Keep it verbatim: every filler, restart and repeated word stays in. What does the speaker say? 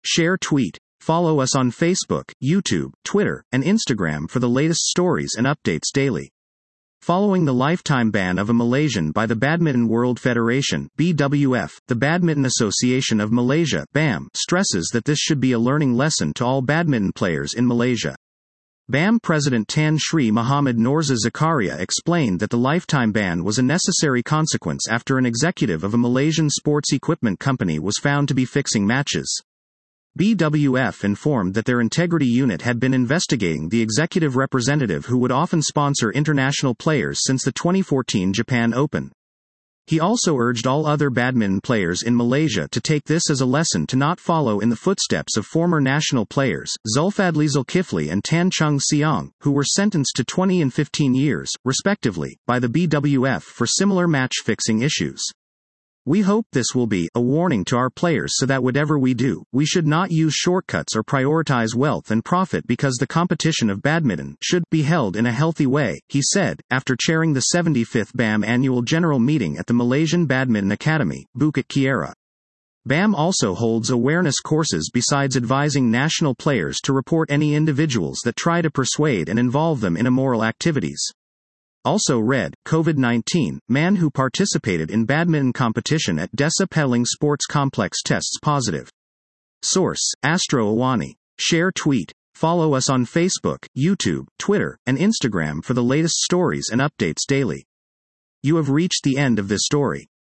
Share tweet. Follow us on Facebook, YouTube, Twitter, and Instagram for the latest stories and updates daily. Following the lifetime ban of a Malaysian by the Badminton World Federation (B W F), the Badminton Association of Malaysia (B A M) stresses that this should be a learning lesson to all badminton players in Malaysia. B A M President Tan Sri Muhammad Norza Zakaria explained that the lifetime ban was a necessary consequence after an executive of a Malaysian sports equipment company was found to be fixing matches. B W F informed that their integrity unit had been investigating the executive representative who would often sponsor international players since the twenty fourteen Japan Open. He also urged all other badminton players in Malaysia to take this as a lesson to not follow in the footsteps of former national players, Zulfadli Zulkifli and Tan Chung Siang, who were sentenced to twenty and fifteen years, respectively, by the B W F for similar match-fixing issues. We hope this will be a warning to our players so that whatever we do, we should not use shortcuts or prioritize wealth and profit because the competition of badminton should be held in a healthy way, he said, after chairing the seventy-fifth B A M Annual General Meeting at the Malaysian Badminton Academy, Bukit Kiara. B A M also holds awareness courses besides advising national players to report any individuals that try to persuade and involve them in immoral activities. Also read, COVID nineteen, man who participated in badminton competition at Desa Petaling Sports Complex tests positive. Source, Astro Awani. Share tweet. Follow us on Facebook, YouTube, Twitter, and Instagram for the latest stories and updates daily. You have reached the end of this story.